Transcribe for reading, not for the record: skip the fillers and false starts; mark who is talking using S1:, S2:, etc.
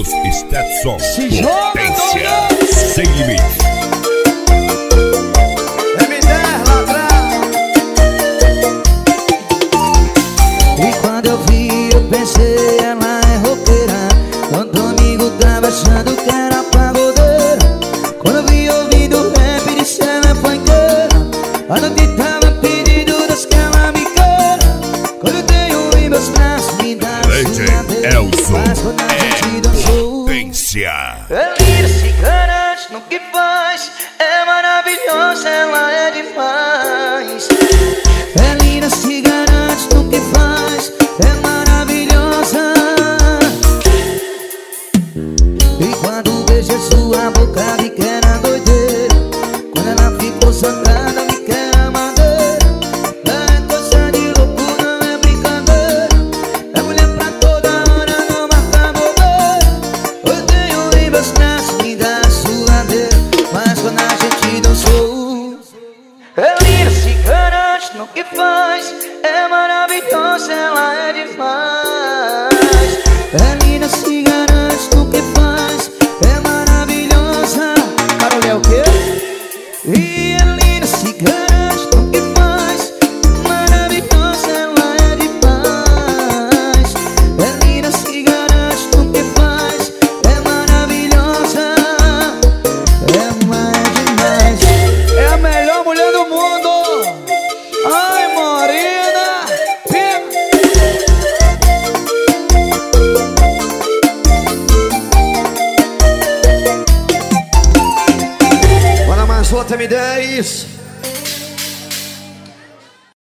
S1: Eventos Stetson.
S2: Se joga,
S1: Potência sem limite.
S2: M10 lá atrás.
S3: E quando eu vi, eu pensei, ela é roqueira. Quando o amigo tava achando que era pagodeira. Quando eu vi ouvindo rap, disse ela foi inteira. A noite tava pedindo das que ela me queira. Quando eu tenho em meus braços, me dá
S1: Elzo
S3: mas quando a gente dançou,
S1: Potência.
S3: ela se garante no que faz. É maravilhosa, ela é demais. Ela se garante no que faz. É maravilhosa. E quando beijei sua boca, vi que era doideira. Quando ela ficou sangrada, vi que era madeira. Não é coisa de louco, não é brincadeira. É mulher pra toda hora, não marca bobeira. Eu tenho em meus braços, me dá suadeira. Mas quando a gente dançou, ela se garante no que faz. É maravilhosa, ela é demais. Ela se garante no que faz. É maravilhosa. Carol é o quê? E ela se garante no que faz. Maravilhosa, ela é demais. Ela se garante no que faz. É maravilhosa. Ela é demais.
S2: É a melhor mulher do mundo. Ai, Morena. Bora mais outra M10.